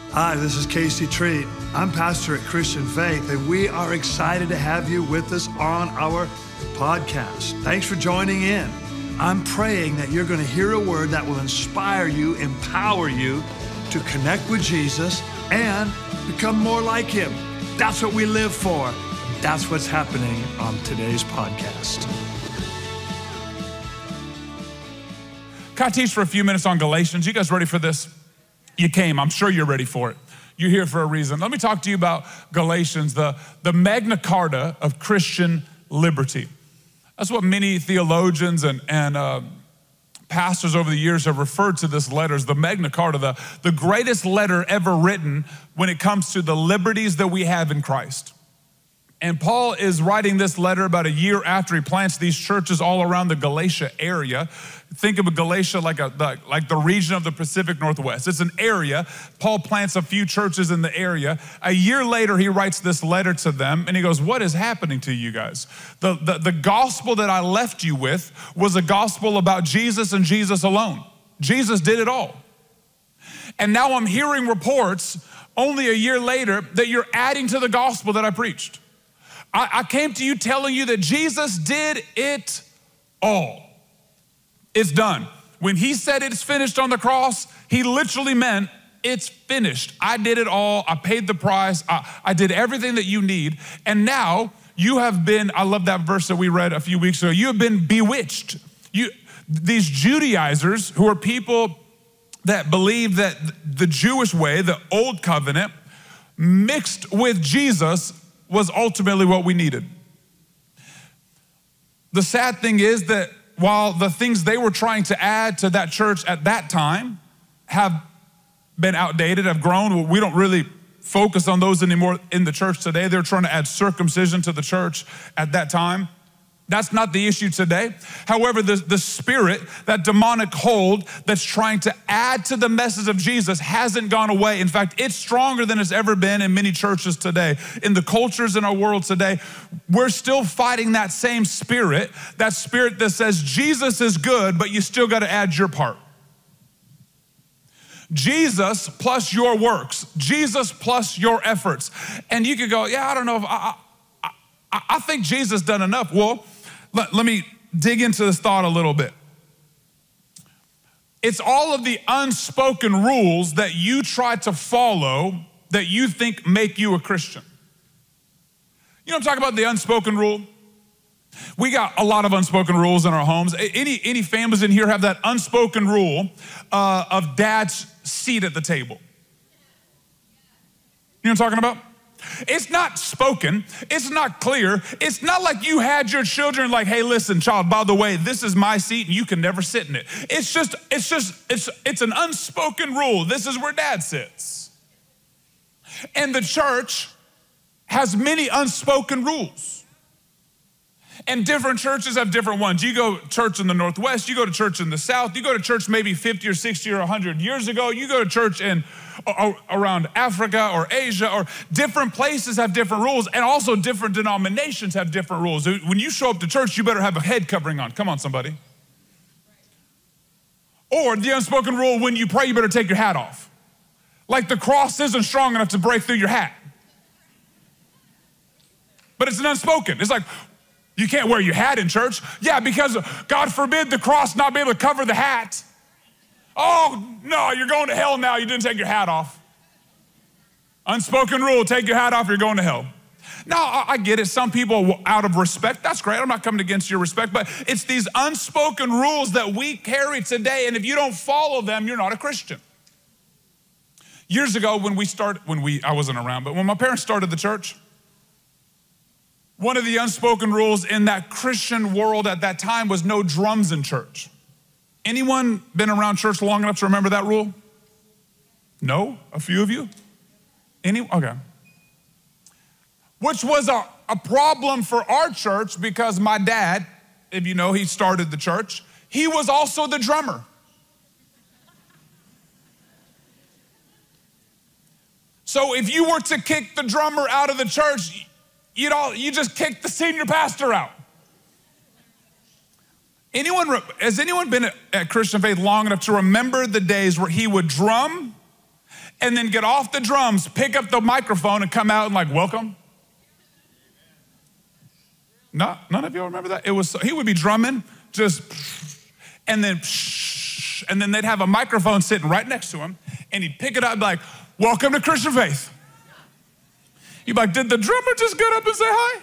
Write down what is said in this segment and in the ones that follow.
Hi, this is Casey Treat. I'm pastor at Christian Faith, and we are excited to have you with us on our podcast. Thanks for joining in. I'm praying that you're going to hear a word that will inspire you, empower you to connect with Jesus and become more like him. That's what we live for. That's what's happening on today's podcast. Can I teach for a few minutes on Galatians? You guys ready for this? You came. I'm sure you're ready for it. You're here for a reason. Let me talk to you about Galatians, the Magna Carta of Christian liberty. That's what many theologians and pastors over the years have referred to this letter as the Magna Carta, the greatest letter ever written when it comes to the liberties that we have in Christ. And Paul is writing this letter about a year after he plants these churches all around the Galatia area. Think of Galatia like the region of the Pacific Northwest. It's an area. Paul plants a few churches in the area. A year later, he writes this letter to them, and he goes, what is happening to you guys? The gospel that I left you with was a gospel about Jesus and Jesus alone. Jesus did it all. And now I'm hearing reports only a year later that you're adding to the gospel that I preached. I came to you telling you that Jesus did it all. It's done. When he said it's finished on the cross, he literally meant it's finished. I did it all. I paid the price. I did everything that you need. And now you have been, I love that verse that we read a few weeks ago, you have been bewitched. These Judaizers who are people that believe that the Jewish way, the old covenant, mixed with Jesus was ultimately what we needed. The sad thing is that while the things they were trying to add to that church at that time have been outdated, have grown, we don't really focus on those anymore in the church today. They're trying to add circumcision to the church at that time. That's not the issue today. However, the spirit, that demonic hold that's trying to add to the message of Jesus hasn't gone away. In fact, it's stronger than it's ever been in many churches today. In the cultures in our world today, we're still fighting that same spirit that says Jesus is good, but you still got to add your part. Jesus plus your works, Jesus plus your efforts. And you could go, yeah, I don't know if I think Jesus done enough. Well, let me dig into this thought a little bit. It's all of the unspoken rules that you try to follow that you think make you a Christian. You know what I'm talking about, the unspoken rule? We got a lot of unspoken rules in our homes. Any families in here have that unspoken rule of dad's seat at the table? You know what I'm talking about? It's not spoken. It's not clear. It's not like you had your children like, hey, listen, child, by the way, this is my seat and you can never sit in it. It's an unspoken rule. This is where dad sits. And the church has many unspoken rules. And different churches have different ones. You go to church in the Northwest, you go to church in the South, you go to church maybe 50 or 60 or 100 years ago, you go to church around Africa or Asia, or different places have different rules, and also different denominations have different rules. When you show up to church, you better have a head covering on. Come on, somebody. Or the unspoken rule, when you pray, you better take your hat off. Like the cross isn't strong enough to break through your hat. But it's an unspoken. It's like, you can't wear your hat in church. Yeah, because God forbid the cross not be able to cover the hat. Oh, no, you're going to hell now. You didn't take your hat off. Unspoken rule, take your hat off, you're going to hell. Now, I get it. Some people, out of respect, that's great. I'm not coming against your respect, but it's these unspoken rules that we carry today, and if you don't follow them, you're not a Christian. Years ago, I wasn't around, but when my parents started the church, one of the unspoken rules in that Christian world at that time was no drums in church. Anyone been around church long enough to remember that rule? No? A few of you? Okay. Which was a problem for our church because my dad, if you know, he started the church. He was also the drummer. So if you were to kick the drummer out of the church, you just kicked the senior pastor out. Has anyone been at Christian Faith long enough to remember the days where he would drum and then get off the drums, pick up the microphone and come out and like, welcome? No, none of you remember that? He would be drumming, just, and then they'd have a microphone sitting right next to him, and he'd pick it up and be like, welcome to Christian Faith. You'd be like, did the drummer just get up and say hi?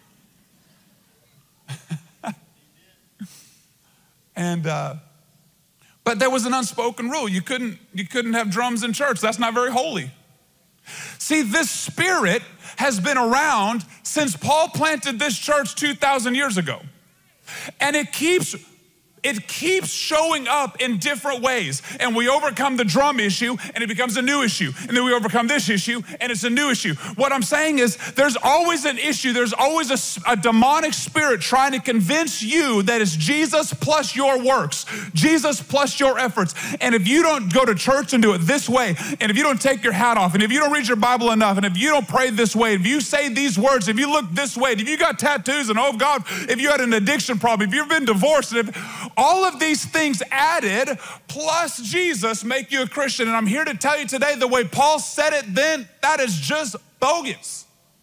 But there was an unspoken rule. You couldn't have drums in church. That's not very holy. See, this spirit has been around since Paul planted this church 2,000 years ago. And it keeps showing up in different ways. And we overcome the drum issue and it becomes a new issue. And then we overcome this issue and it's a new issue. What I'm saying is there's always an issue. There's always a demonic spirit trying to convince you that it's Jesus plus your works, Jesus plus your efforts. And if you don't go to church and do it this way, and if you don't take your hat off, and if you don't read your Bible enough, and if you don't pray this way, if you say these words, if you look this way, if you got tattoos and oh God, if you had an addiction problem, if you've been divorced, and if all of these things added, plus Jesus, make you a Christian. And I'm here to tell you today, the way Paul said it then, that is just bogus.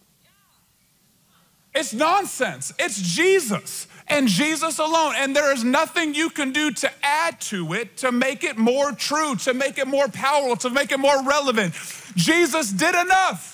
It's nonsense. It's Jesus and Jesus alone. And there is nothing you can do to add to it, to make it more true, to make it more powerful, to make it more relevant. Jesus did enough.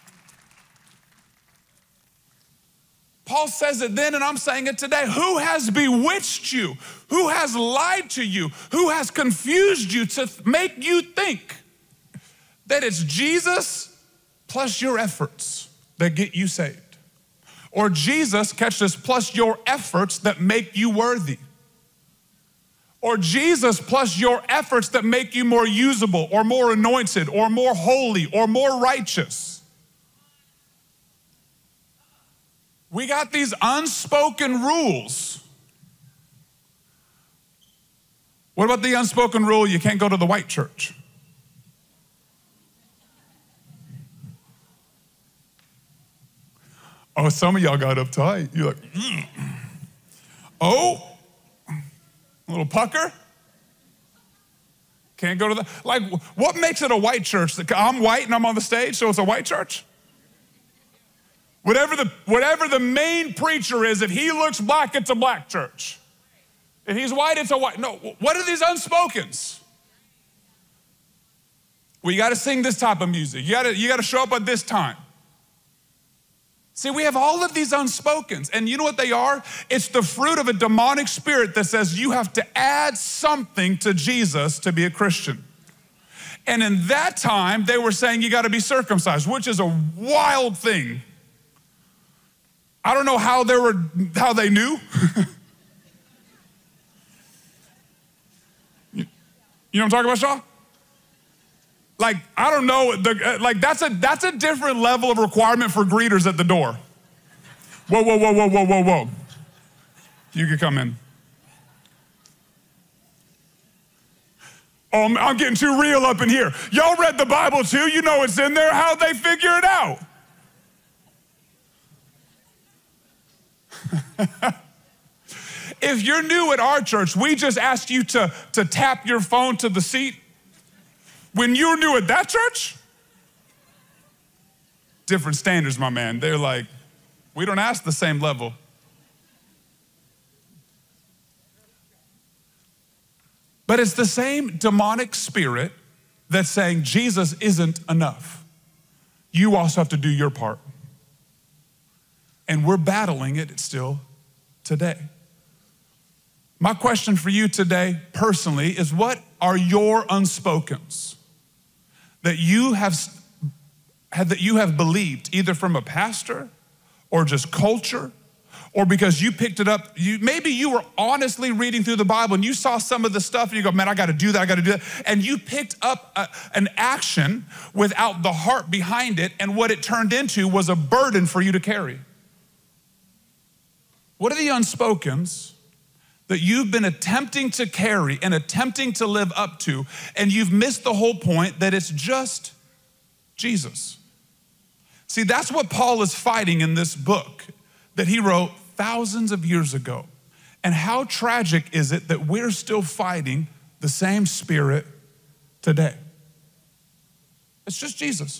Paul says it then, and I'm saying it today. Who has bewitched you? Who has lied to you? Who has confused you to make you think that it's Jesus plus your efforts that get you saved? Or Jesus, catch this, plus your efforts that make you worthy? Or Jesus plus your efforts that make you more usable or more anointed or more holy or more righteous? We got these unspoken rules. What about the unspoken rule you can't go to the white church? Oh, some of y'all got uptight. You're like, Oh, a little pucker? Can't go to the, like, what makes it a white church? I'm white and I'm on the stage, so it's a white church? Whatever the main preacher is, if he looks black, it's a black church. If he's white, it's a white. No, what are these unspokens? Well, you got to sing this type of music. You got to show up at this time. See, we have all of these unspokens, and you know what they are? It's the fruit of a demonic spirit that says you have to add something to Jesus to be a Christian. And in that time, they were saying you got to be circumcised, which is a wild thing. I don't know how they knew. You know what I'm talking about, Shaw? Like, I don't know, that's a different level of requirement for greeters at the door. Whoa. You can come in. Oh, I'm getting too real up in here. Y'all read the Bible too, you know it's in there. How'd they figure it out? If you're new at our church, we just asked you to tap your phone to the seat. When you're new at that church, different standards, my man. They're like, we don't ask the same level. But it's the same demonic spirit that's saying Jesus isn't enough. You also have to do your part. And we're battling it still today. My question for you today personally is, what are your unspokens that you have believed, either from a pastor or just culture, or because you picked it up, maybe you were honestly reading through the Bible and you saw some of the stuff and you go, man, I got to do that. And you picked up an action without the heart behind it, and what it turned into was a burden for you to carry. What are the unspokens that you've been attempting to carry and attempting to live up to, and you've missed the whole point that it's just Jesus? See, that's what Paul is fighting in this book that he wrote thousands of years ago. And how tragic is it that we're still fighting the same spirit today? It's just Jesus.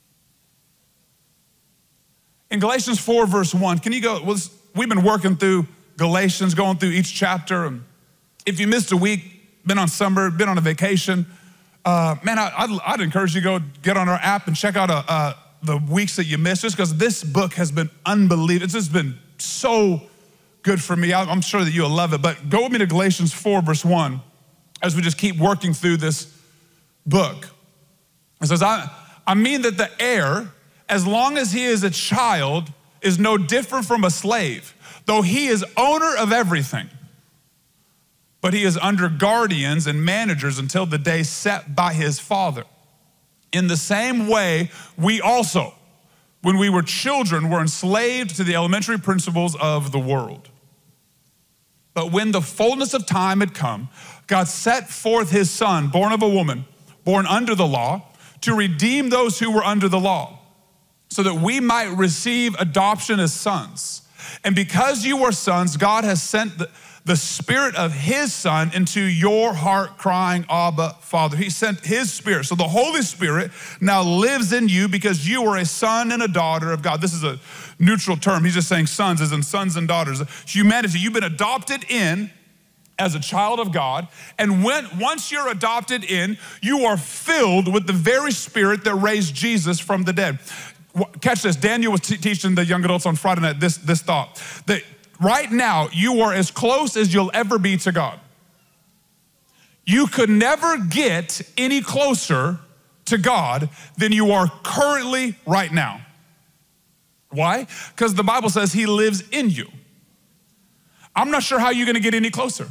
In Galatians 4, verse 1, can you go? We've been working through Galatians, going through each chapter. And if you missed a week, been on summer, been on a vacation, man, I'd encourage you to go get on our app and check out the weeks that you missed, just because this book has been unbelievable. It's just been so good for me. I'm sure that you'll love it. But go with me to Galatians 4, verse 1, as we just keep working through this book. It says, I mean that the heir, as long as he is a child, is no different from a slave, though he is owner of everything. But he is under guardians and managers until the day set by his father. In the same way, we also, when we were children, were enslaved to the elementary principles of the world. But when the fullness of time had come, God set forth his son, born of a woman, born under the law, to redeem those who were under the law, so that we might receive adoption as sons. And because you are sons, God has sent the Spirit of his Son into your heart, crying, Abba, Father. He sent his Spirit. So the Holy Spirit now lives in you because you are a son and a daughter of God. This is a neutral term. He's just saying sons, as in sons and daughters. Humanity, you've been adopted in as a child of God. And once you're adopted in, you are filled with the very Spirit that raised Jesus from the dead. Catch this. Daniel was teaching the young adults on Friday night this thought, that right now, you are as close as you'll ever be to God. You could never get any closer to God than you are currently right now. Why? Because the Bible says he lives in you. I'm not sure how you're going to get any closer.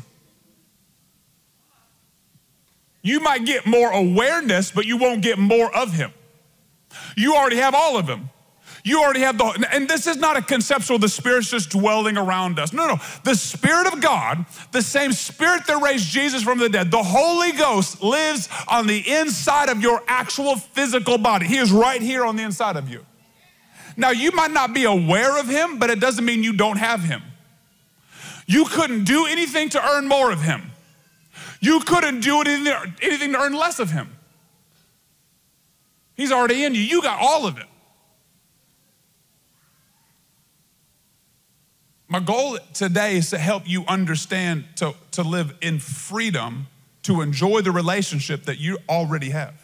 You might get more awareness, but you won't get more of him. You already have all of him. You already have and this is not a conceptual, the Spirit's just dwelling around us. No. The Spirit of God, the same Spirit that raised Jesus from the dead, the Holy Ghost lives on the inside of your actual physical body. He is right here on the inside of you. Now, you might not be aware of him, but it doesn't mean you don't have him. You couldn't do anything to earn more of him. You couldn't do anything to earn less of him. He's already in you. You got all of it. My goal today is to help you understand, to live in freedom, to enjoy the relationship that you already have.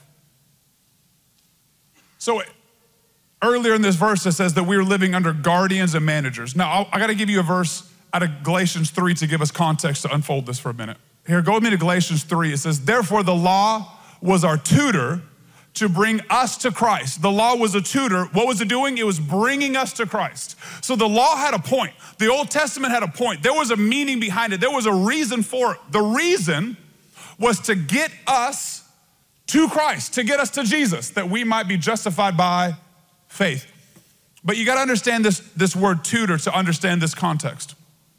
So earlier in this verse, it says that we are living under guardians and managers. Now, I got to give you a verse out of Galatians 3 to give us context to unfold this for a minute. Here, go with me to Galatians 3. It says, therefore the law was our tutor to bring us to Christ. The law was a tutor. What was it doing? It was bringing us to Christ. So the law had a point. The Old Testament had a point. There was a meaning behind it. There was a reason for it. The reason was to get us to Christ, to get us to Jesus, that we might be justified by faith. But you got to understand this word tutor to understand this context.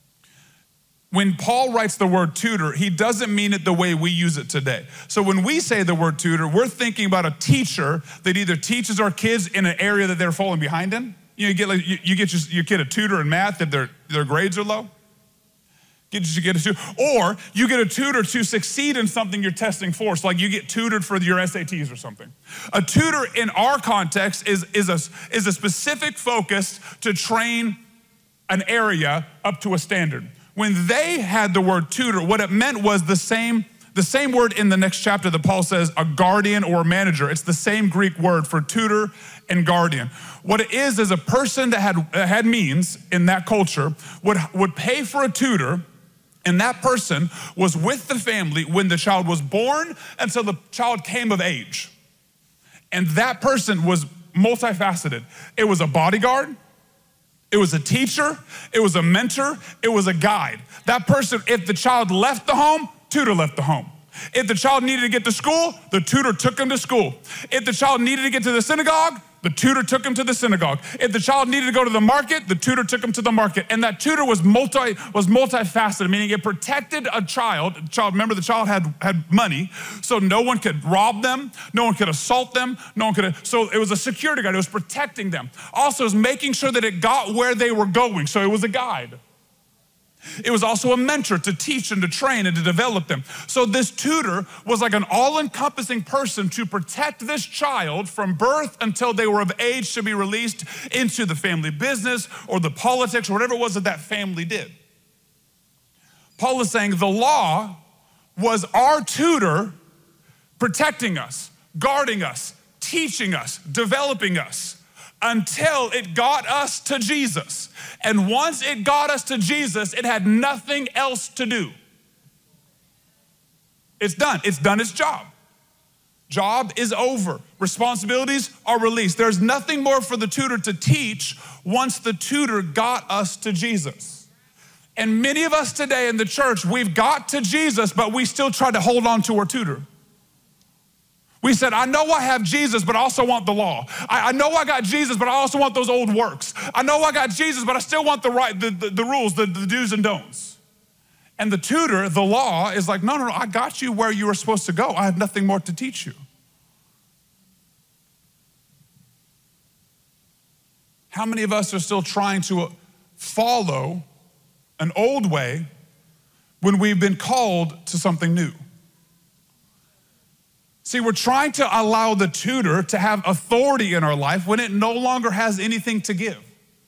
When Paul writes the word tutor, he doesn't mean it the way we use it today. So when we say the word tutor, we're thinking about a teacher that either teaches our kids in an area that they're falling behind in. You get your kid a tutor in math if their grades are low. You get a tutor. Or you get a tutor to succeed in something you're testing for. So like you get tutored for your SATs or something. A tutor in our context is a specific focus to train an area up to a standard. When they had the word tutor, what it meant was the same word in the next chapter that Paul says, a guardian or a manager. It's the same Greek word for tutor and guardian. What it is a person that had means in that culture would pay for a tutor, and that person was with the family when the child was born until the child came of age. And that person was multifaceted. It was a bodyguard. It was a teacher, it was a mentor, it was a guide. That person, if the child left the home, tutor left the home. If the child needed to get to school, the tutor took him to school. If the child needed to get to the synagogue, the tutor took him to the synagogue. If the child needed to go to the market, the tutor took him to the market. And that tutor was multifaceted, meaning it protected a child. Remember, the child had money, so no one could rob them, no one could assault them, so it was a security guard. It was protecting them. Also, it was making sure that it got where they were going, so it was a guide. It was also a mentor to teach and to train and to develop them. So this tutor was like an all-encompassing person to protect this child from birth until they were of age to be released into the family business or the politics or whatever it was that family did. Paul is saying the law was our tutor protecting us, guarding us, teaching us, developing us, until it got us to Jesus. And once it got us to Jesus, it had nothing else to do. It's done. It's done its job. Job is over. Responsibilities are released. There's nothing more for the tutor to teach once the tutor got us to Jesus. And many of us today in the church, we've got to Jesus, but we still try to hold on to our tutor. We said, I know I have Jesus, but I also want the law. I know I got Jesus, but I also want those old works. I know I got Jesus, but I still want the rules, the do's and don'ts. And the tutor, the law, is like, no, I got you where you were supposed to go. I have nothing more to teach you. How many of us are still trying to follow an old way when we've been called to something new? See, we're trying to allow the tutor to have authority in our life when it no longer has anything to give.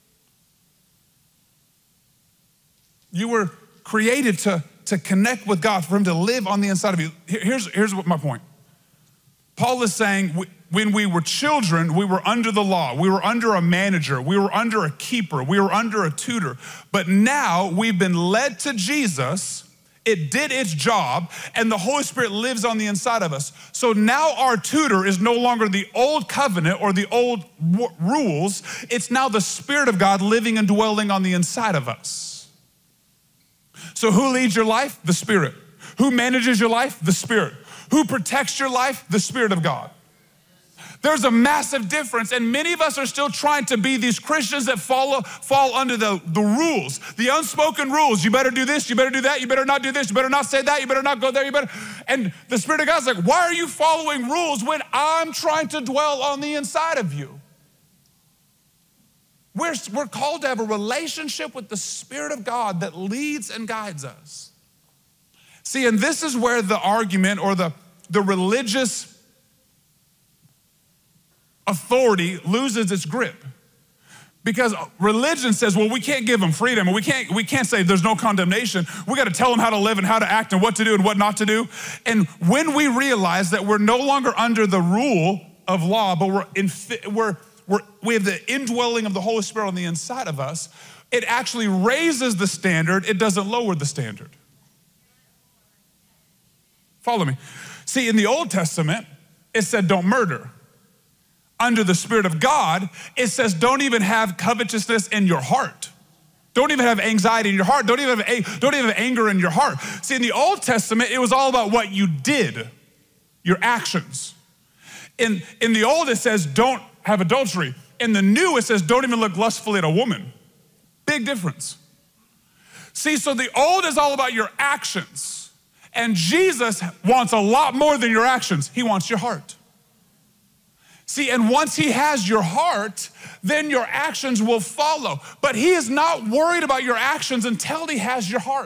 You were created to connect with God, for him to live on the inside of you. Here's what my point. Paul is saying when we were children, we were under the law. We were under a manager. We were under a keeper. We were under a tutor. But now we've been led to Jesus. It did its job, and the Holy Spirit lives on the inside of us. So now our tutor is no longer the old covenant or the old rules. It's now the Spirit of God living and dwelling on the inside of us. So who leads your life? The Spirit. Who manages your life? The Spirit. Who protects your life? The Spirit of God. There's a massive difference, and many of us are still trying to be these Christians that fall under the rules, the unspoken rules. You better do this, you better do that, you better not do this, you better not say that, you better not go there, And the Spirit of God's like, why are you following rules when I'm trying to dwell on the inside of you? We're called to have a relationship with the Spirit of God that leads and guides us. See, and this is where the argument or the religious authority loses its grip. Because religion says, well, we can't give them freedom, and we can't say there's no condemnation. We got to tell them how to live and how to act and what to do and what not to do. And when we realize that we're no longer under the rule of law, but we have the indwelling of the Holy Spirit on the inside of us, it actually raises the standard. It doesn't lower the standard. Follow me. See, in the Old Testament, it said don't murder. Under the Spirit of God, it says don't even have covetousness in your heart. Don't even have anxiety in your heart. Don't even have anger in your heart. See, in the Old Testament, it was all about what you did, your actions. In the Old, it says don't have adultery. In the New, it says don't even look lustfully at a woman. Big difference. See, so the Old is all about your actions. And Jesus wants a lot more than your actions. He wants your heart. See, and once he has your heart, then your actions will follow. But he is not worried about your actions until he has your heart.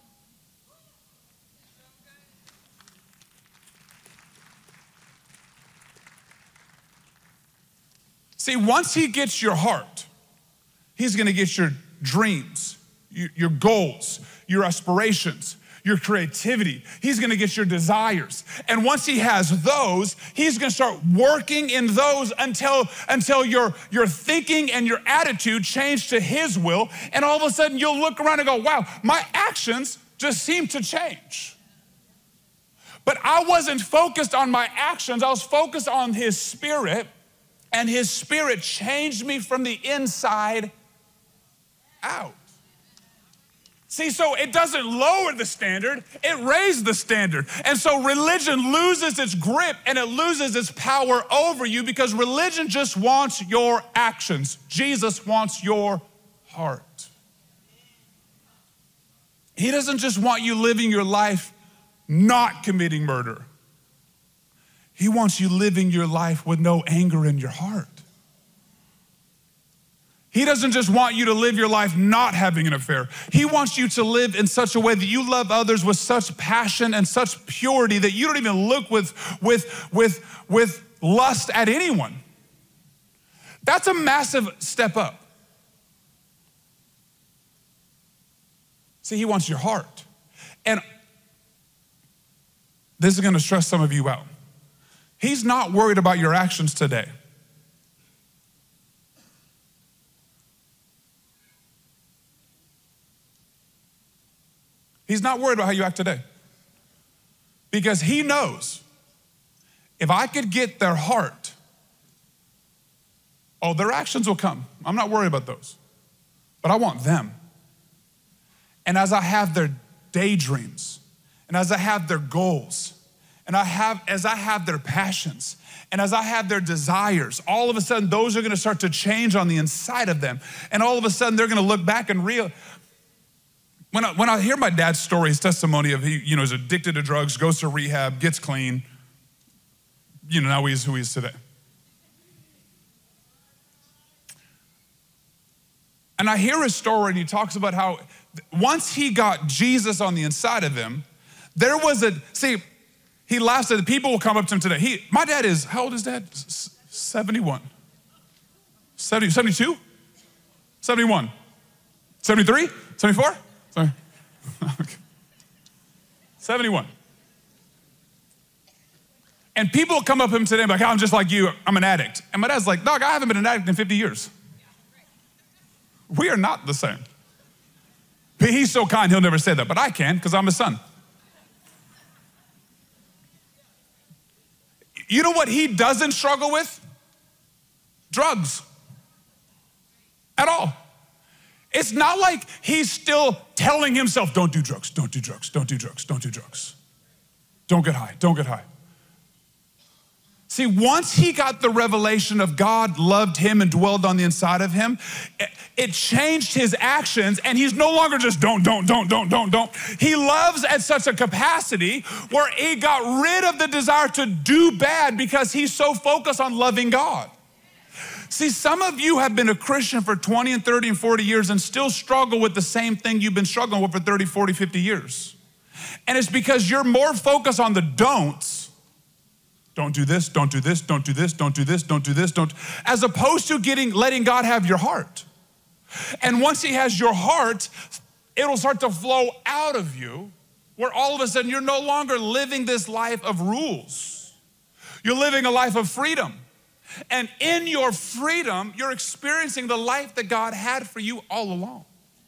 See, once he gets your heart, he's gonna get your dreams, your goals, your aspirations, your creativity. He's gonna get your desires. And once he has those, he's gonna start working in those until your thinking and your attitude change to his will. And all of a sudden you'll look around and go, wow, my actions just seem to change. But I wasn't focused on my actions. I was focused on his Spirit, and his Spirit changed me from the inside out. See, so it doesn't lower the standard, it raised the standard. And so religion loses its grip and it loses its power over you because religion just wants your actions. Jesus wants your heart. He doesn't just want you living your life not committing murder. He wants you living your life with no anger in your heart. He doesn't just want you to live your life not having an affair. He wants you to live in such a way that you love others with such passion and such purity that you don't even look with lust at anyone. That's a massive step up. See, he wants your heart. And this is gonna stress some of you out. He's not worried about your actions today. He's not worried about how you act today. Because he knows if I could get their heart, oh, their actions will come. I'm not worried about those. But I want them. And as I have their daydreams, and as I have their goals, and as I have their passions, and as I have their desires, all of a sudden those are gonna start to change on the inside of them. And all of a sudden they're gonna look back and realize, when I hear my dad's story, his testimony of he, is addicted to drugs, goes to rehab, gets clean, now he's who he is today. And I hear his story and he talks about how once he got Jesus on the inside of him, he laughs at the people will come up to him today. My dad is, how old is dad? 71. 72? 71. 73? 74? Sorry. 71. And people will come up to him today and be like, I'm just like you, I'm an addict. And my dad's like, dog, I haven't been an addict in 50 years. We are not the same. But he's so kind, he'll never say that, but I can because I'm his son. You know what he doesn't struggle with? Drugs. At all. It's not like he's still telling himself, don't do drugs, don't do drugs, don't do drugs, don't do drugs. Don't get high, don't get high. See, once he got the revelation of God loved him and dwelled on the inside of him, it changed his actions, and he's no longer just don't. He loves at such a capacity where he got rid of the desire to do bad because he's so focused on loving God. See, some of you have been a Christian for 20 and 30 and 40 years and still struggle with the same thing you've been struggling with for 30, 40, 50 years. And it's because you're more focused on the don'ts. Don't do this, don't do this, don't do this, don't do this, don't do this, don't, as opposed to letting God have your heart. And once he has your heart, it'll start to flow out of you where all of a sudden you're no longer living this life of rules. You're living a life of freedom. And in your freedom, you're experiencing the life that God had for you all along.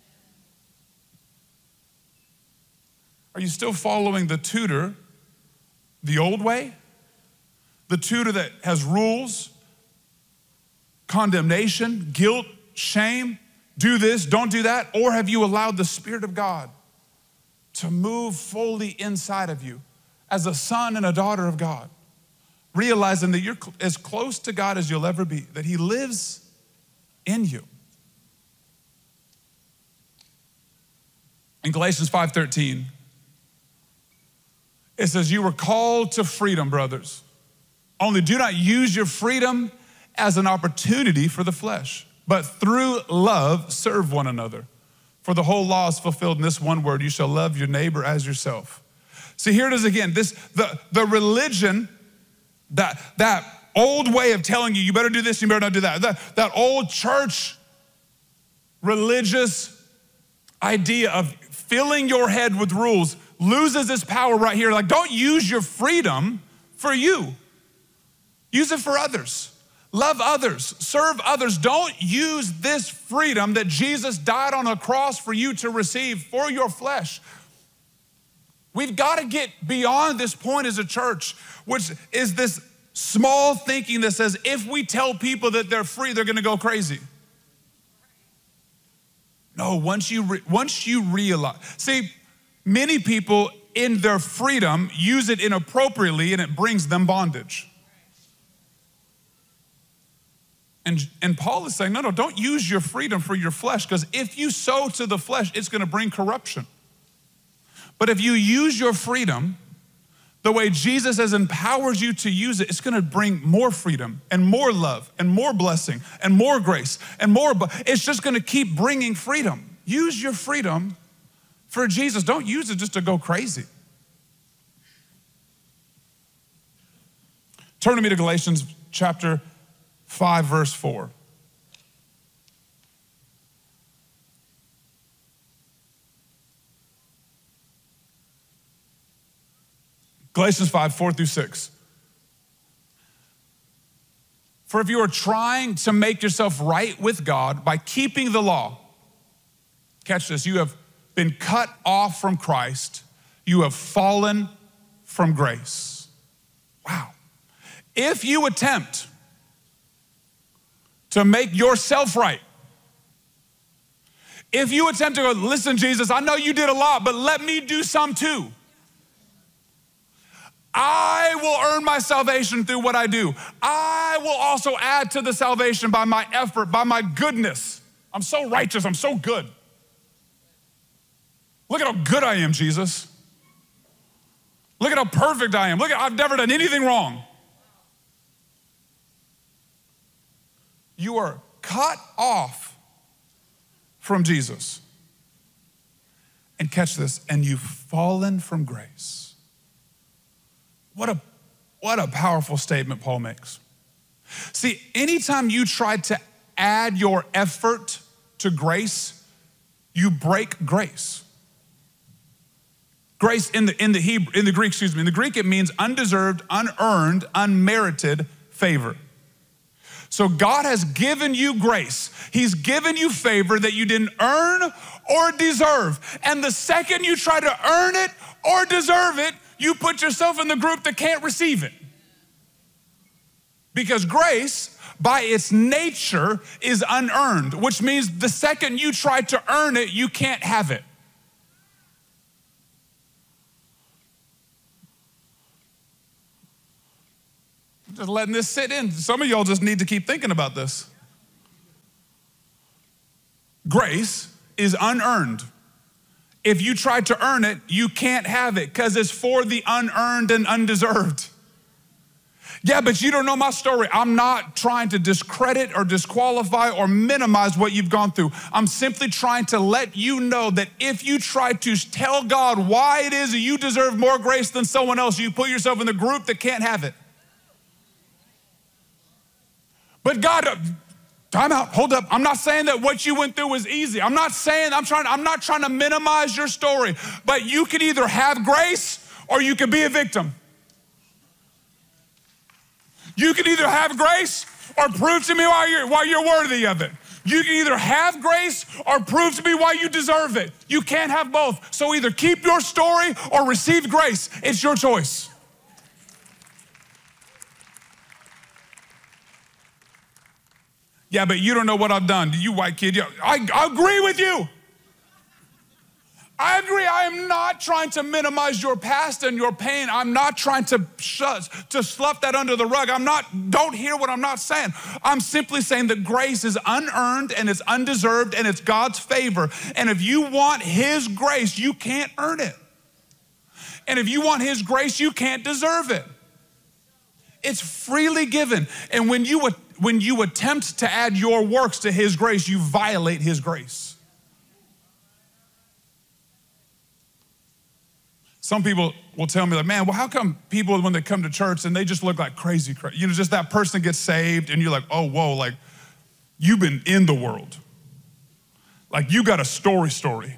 Are you still following the tutor the old way? The tutor that has rules, condemnation, guilt, shame, do this, don't do that? Or have you allowed the Spirit of God to move fully inside of you as a son and a daughter of God? Realizing that you're as close to God as you'll ever be, that he lives in you. In Galatians 5:13, it says, you were called to freedom, brothers. Only do not use your freedom as an opportunity for the flesh, but through love serve one another. For the whole law is fulfilled in this one word, you shall love your neighbor as yourself. See, here it is again, the religion, that old way of telling you better do this, you better not do that. That old church religious idea of filling your head with rules loses its power right here. Like, don't use your freedom for you. Use it for others. Love others, serve others. Don't use this freedom that Jesus died on a cross for you to receive for your flesh. We've got to get beyond this point as a church, which is this small thinking that says if we tell people that they're free, they're gonna go crazy. No, once you realize, see, many people in their freedom use it inappropriately and it brings them bondage. And Paul is saying, no, don't use your freedom for your flesh, because if you sow to the flesh, it's gonna bring corruption. But if you use your freedom the way Jesus has empowered you to use it, it's gonna bring more freedom and more love and more blessing and more grace and more, it's just gonna keep bringing freedom. Use your freedom for Jesus. Don't use it just to go crazy. Turn to me to Galatians chapter 5, verse 4. Galatians 5, 4 through 6. For if you are trying to make yourself right with God by keeping the law, catch this, you have been cut off from Christ, you have fallen from grace. Wow. If you attempt to make yourself right, if you attempt to go, listen, Jesus, I know you did a lot, but let me do some too. I will earn my salvation through what I do. I will also add to the salvation by my effort, by my goodness. I'm so righteous, I'm so good. Look at how good I am, Jesus. Look at how perfect I am. Look at, I've never done anything wrong. You are cut off from Jesus. And catch this, and you've fallen from grace. What a powerful statement Paul makes. See, anytime you try to add your effort to grace, you break grace. Grace in the Greek it means undeserved, unearned, unmerited favor. So God has given you grace. He's given you favor that you didn't earn or deserve. And the second you try to earn it or deserve it, you put yourself in the group that can't receive it. Because grace, by its nature, is unearned, which means the second you try to earn it, you can't have it. I'm just letting this sit in. Some of y'all just need to keep thinking about this. Grace is unearned. If you try to earn it, you can't have it because it's for the unearned and undeserved. Yeah, but you don't know my story. I'm not trying to discredit or disqualify or minimize what you've gone through. I'm simply trying to let you know that if you try to tell God why it is that you deserve more grace than someone else, you put yourself in the group that can't have it. But God, time out, hold up. I'm not saying that what you went through was easy. I'm not trying to minimize your story, but you can either have grace or you can be a victim. You can either have grace or prove to me why you're worthy of it. You can either have grace or prove to me why you deserve it. You can't have both. So either keep your story or receive grace. It's your choice. Yeah, but you don't know what I've done. You white kid, I agree with you. I agree. I am not trying to minimize your past and your pain. I'm not trying to slough that under the rug. Don't hear what I'm not saying. I'm simply saying that grace is unearned and it's undeserved and it's God's favor. And if you want His grace, you can't earn it. And if you want His grace, you can't deserve it. It's freely given. And when you attempt to add your works to His grace, you violate His grace. Some people will tell me like, man, well, how come people, when they come to church and they just look like crazy, you know, just that person gets saved and you're like, oh, whoa, like you've been in the world. Like you got a story.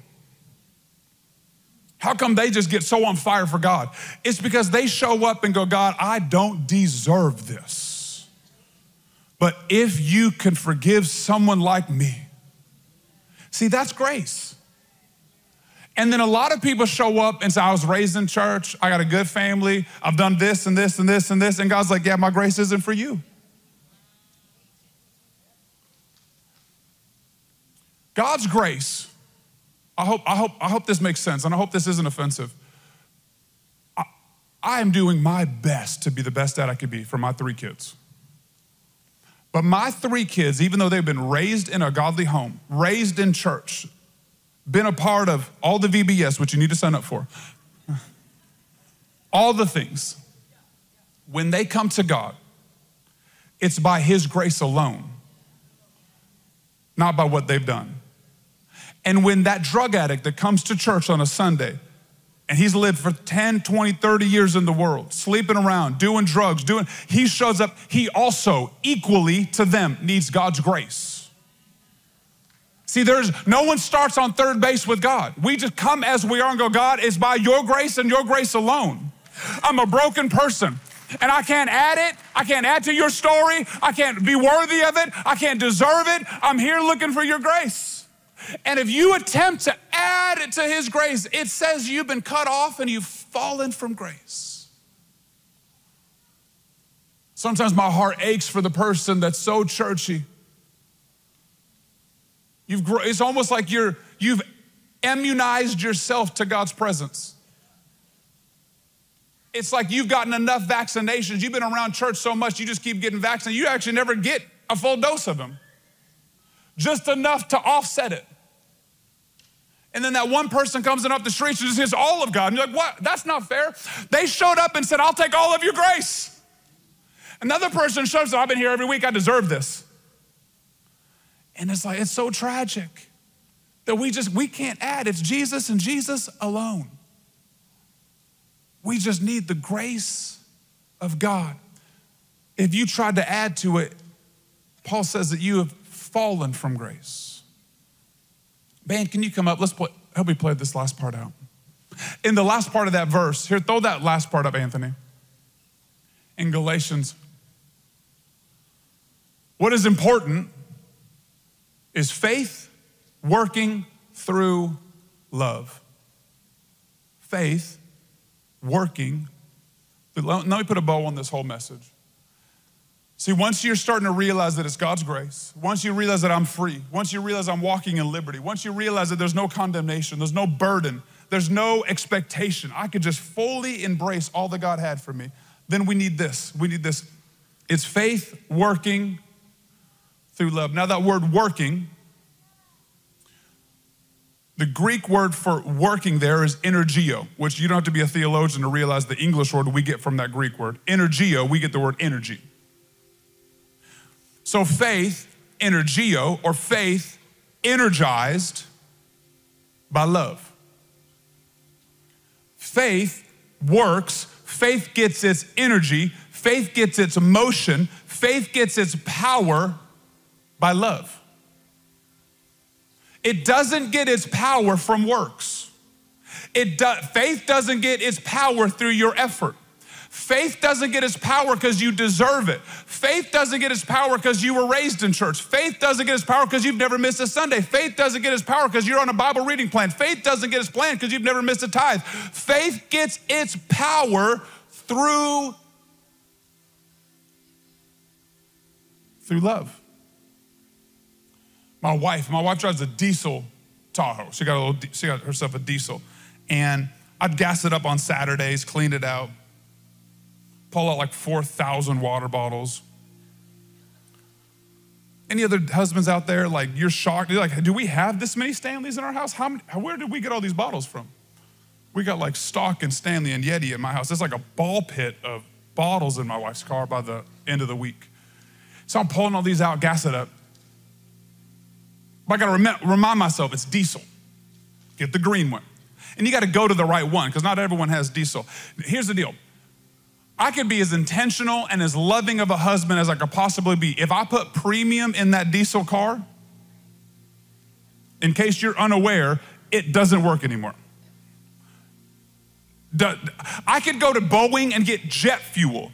How come they just get so on fire for God? It's because they show up and go, God, I don't deserve this. But if you can forgive someone like me, see, that's grace. And then a lot of people show up and say, I was raised in church, I got a good family, I've done this and this and this and this, and God's like, yeah, my grace isn't for you. God's grace, I hope this makes sense, and I hope this isn't offensive. I am doing my best to be the best dad I could be for my 3 kids. But my 3 kids, even though they've been raised in a godly home, raised in church, been a part of all the VBS, which you need to sign up for. all the things, when they come to God, it's by his grace alone, not by what they've done. And when that drug addict that comes to church on a Sunday, and he's lived for 10, 20, 30 years in the world, sleeping around, doing drugs, he shows up, he also equally to them needs God's grace. See, no one starts on third base with God. We just come as we are and go, God, it's by your grace and your grace alone. I'm a broken person and I can't add it. I can't add to your story. I can't be worthy of it. I can't deserve it. I'm here looking for your grace. And if you attempt to add it to his grace, it says you've been cut off and you've fallen from grace. Sometimes my heart aches for the person that's so churchy. It's almost like you've immunized yourself to God's presence. It's like you've gotten enough vaccinations. You've been around church so much, you just keep getting vaccinated. You actually never get a full dose of them. Just enough to offset it. And then that one person comes in off the streets and just hears all of God. And you're like, what? That's not fair. They showed up and said, I'll take all of your grace. Another person shows up, I've been here every week, I deserve this. And it's like, it's so tragic that we can't add. It's Jesus and Jesus alone. We just need the grace of God. If you tried to add to it, Paul says that you have fallen from grace. Band, can you come up? Help me play this last part out. In the last part of that verse, here, throw that last part up, Anthony. In Galatians, what is important is faith working through love. Faith working. Let me put a bow on this whole message. See, once you're starting to realize that it's God's grace, once you realize that I'm free, once you realize I'm walking in liberty, once you realize that there's no condemnation, there's no burden, there's no expectation, I could just fully embrace all that God had for me, then we need this. We need this. It's faith working through love. Now that word working, the Greek word for working there is energio, which you don't have to be a theologian to realize the English word we get from that Greek word. Energio, we get the word energy. So faith, energio, or faith energized by love. Faith works, faith gets its energy, faith gets its motion, faith gets its power by love. It doesn't get its power from works. Faith doesn't get its power through your effort. Faith doesn't get its power because you deserve it. Faith doesn't get its power because you were raised in church. Faith doesn't get its power because you've never missed a Sunday. Faith doesn't get its power because you're on a Bible reading plan. Faith doesn't get its plan because you've never missed a tithe. Faith gets its power through love. My wife drives a diesel Tahoe. She got herself a diesel. And I'd gas it up on Saturdays, clean it out, pull out like 4,000 water bottles. Any other husbands out there, like you're shocked? You're like, do we have this many Stanleys in our house? Where did we get all these bottles from? We got like Stock and Stanley and Yeti in my house. It's like a ball pit of bottles in my wife's car by the end of the week. So I'm pulling all these out, gas it up. But I gotta remind myself it's diesel. Get the green one. And you gotta go to the right one because not everyone has diesel. Here's the deal. I could be as intentional and as loving of a husband as I could possibly be. If I put premium in that diesel car, in case you're unaware, it doesn't work anymore. I could go to Boeing and get jet fuel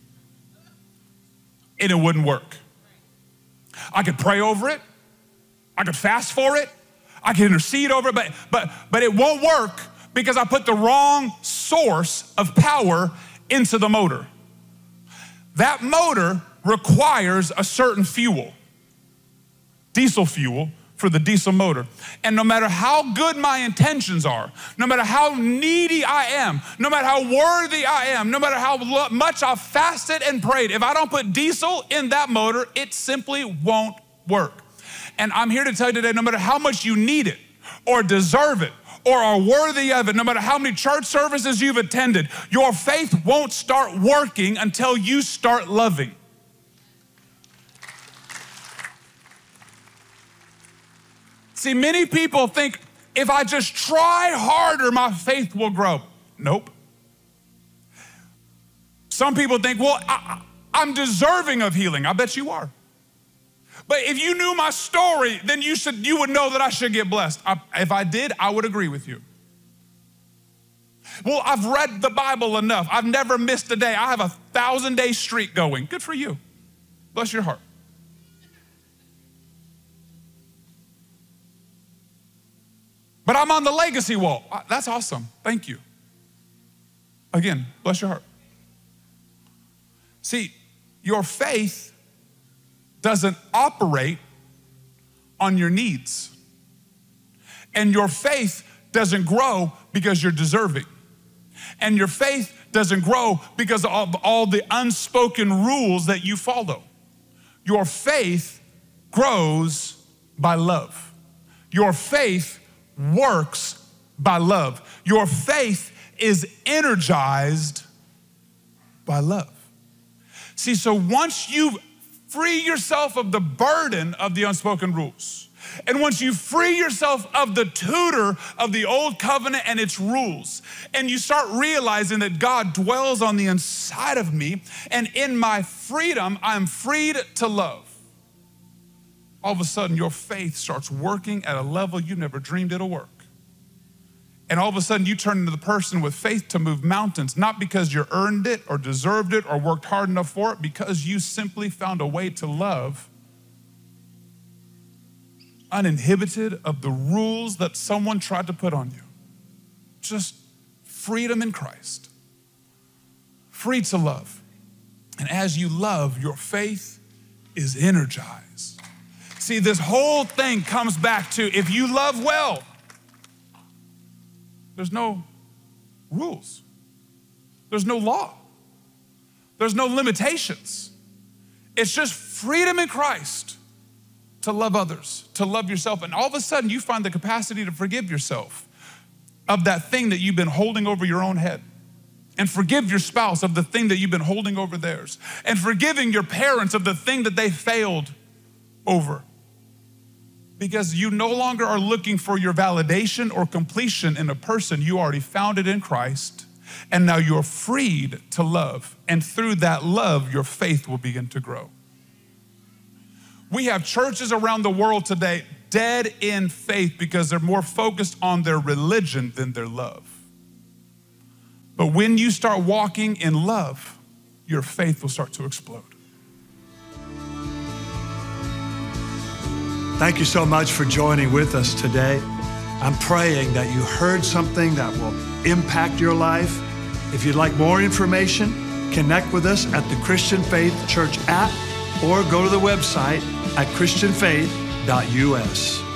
and it wouldn't work. I could pray over it. I could fast for it. I could intercede over it, but it won't work because I put the wrong source of power into the motor. That motor requires a certain fuel, diesel fuel for the diesel motor. And no matter how good my intentions are, no matter how needy I am, no matter how worthy I am, no matter how much I've fasted and prayed, if I don't put diesel in that motor, it simply won't work. And I'm here to tell you today, no matter how much you need it or deserve it or are worthy of it, no matter how many church services you've attended, your faith won't start working until you start loving. See, many people think if I just try harder, my faith will grow. Nope. Some people think, well, I'm deserving of healing. I bet you are. But if you knew my story, then you would know that I should get blessed. If I did, I would agree with you. Well, I've read the Bible enough. I've never missed a day. I have a 1,000-day streak going. Good for you. Bless your heart. But I'm on the legacy wall. That's awesome. Thank you. Again, bless your heart. See, your faith doesn't operate on your needs. And your faith doesn't grow because you're deserving. And your faith doesn't grow because of all the unspoken rules that you follow. Your faith grows by love. Your faith works by love. Your faith is energized by love. See, so once you free yourself of the burden of the unspoken rules, and once you free yourself of the tutor of the old covenant and its rules, and you start realizing that God dwells on the inside of me, and in my freedom, I'm freed to love. All of a sudden, your faith starts working at a level you never dreamed it'll work. And all of a sudden, you turn into the person with faith to move mountains, not because you earned it or deserved it or worked hard enough for it, because you simply found a way to love uninhibited of the rules that someone tried to put on you. Just freedom in Christ. Free to love. And as you love, your faith is energized. See, this whole thing comes back to if you love well, there's no rules. There's no law. There's no limitations. It's just freedom in Christ to love others, to love yourself. And all of a sudden you find the capacity to forgive yourself of that thing that you've been holding over your own head. And forgive your spouse of the thing that you've been holding over theirs. And forgiving your parents of the thing that they failed over. Because you no longer are looking for your validation or completion in a person. You already found it in Christ. And now you're freed to love. And through that love, your faith will begin to grow. We have churches around the world today dead in faith because they're more focused on their religion than their love. But when you start walking in love, your faith will start to explode. Thank you so much for joining with us today. I'm praying that you heard something that will impact your life. If you'd like more information, connect with us at the Christian Faith Church app or go to the website at christianfaith.us.